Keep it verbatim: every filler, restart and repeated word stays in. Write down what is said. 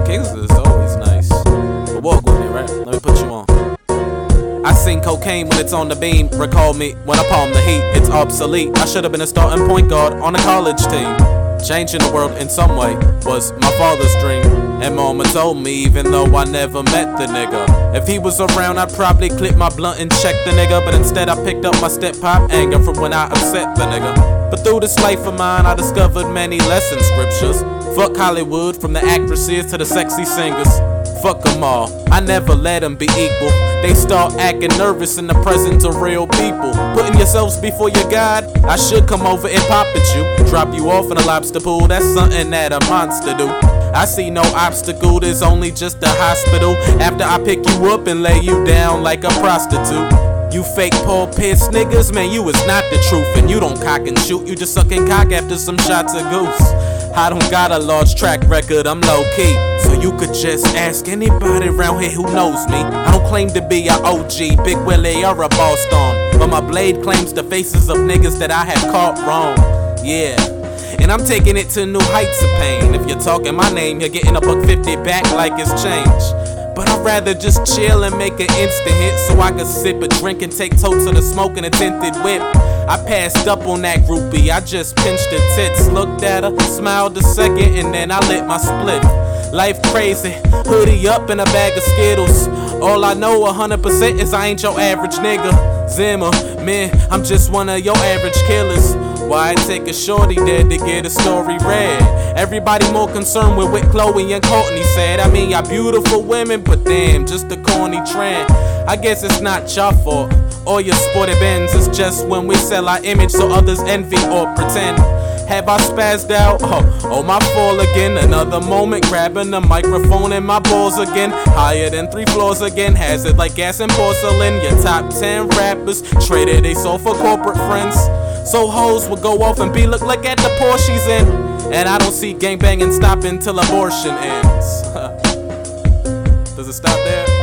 Kings is always nice. But walk with me, right? Let me put you on. I sing cocaine when it's on the beam. Recall me when I palm the heat. It's obsolete. I should have been a starting point guard on a college team. Changing the world in some way was my father's dream. And mama told me, even though I never met the nigga, if he was around I'd probably clip my blunt and check the nigga. But instead I picked up my step-pop anger from when I upset the nigga. But through this life of mine I discovered many lesson scriptures. Fuck Hollywood, from the actresses to the sexy singers. Fuck them all, I never let them be equal. They start acting nervous in the presence of real people. Putting yourselves before your God, I should come over and pop at you. Drop you off in a lobster pool, that's something that a monster do. I see no obstacle, there's only just a hospital. After I pick you up and lay you down like a prostitute. You fake Paul Pierce niggas, man, you is not the truth. And you don't cock and shoot, you just sucking cock after some shots of goose. I don't got a large track record, I'm low-key. So you could just ask anybody around here who knows me. I don't claim to be a O G, Big Willie or a Boston, but my blade claims the faces of niggas that I have caught wrong. Yeah, and I'm taking it to new heights of pain. If you're talking my name, you're getting a buck fifty back like it's change. But I'd rather just chill and make an instant hit, so I could sip a drink and take totes of the smoke in a tinted whip. I passed up on that groupie, I just pinched her tits, looked at her, smiled a second, and then I lit my spliff. Life crazy, hoodie up in a bag of Skittles. All I know one hundred percent is I ain't your average nigga. Zimmer, man, I'm just one of your average killers. Why take a shorty dead to get a story read? Everybody more concerned with what Chloe and Courtney said. I mean, y'all beautiful women, but damn, just a corny trend. I guess it's not your fault or your sporty bends. It's just when we sell our image so others envy or pretend. Have I spazzed out? Oh, oh my fall again. Another moment, grabbing the microphone and my balls again. Higher than three floors again. Has it like gas and porcelain. Your top ten rappers traded they soul for corporate friends. So hoes would go off and be look like at the Porsche she's in. And I don't see gangbanging stopping till abortion ends. Does it stop there?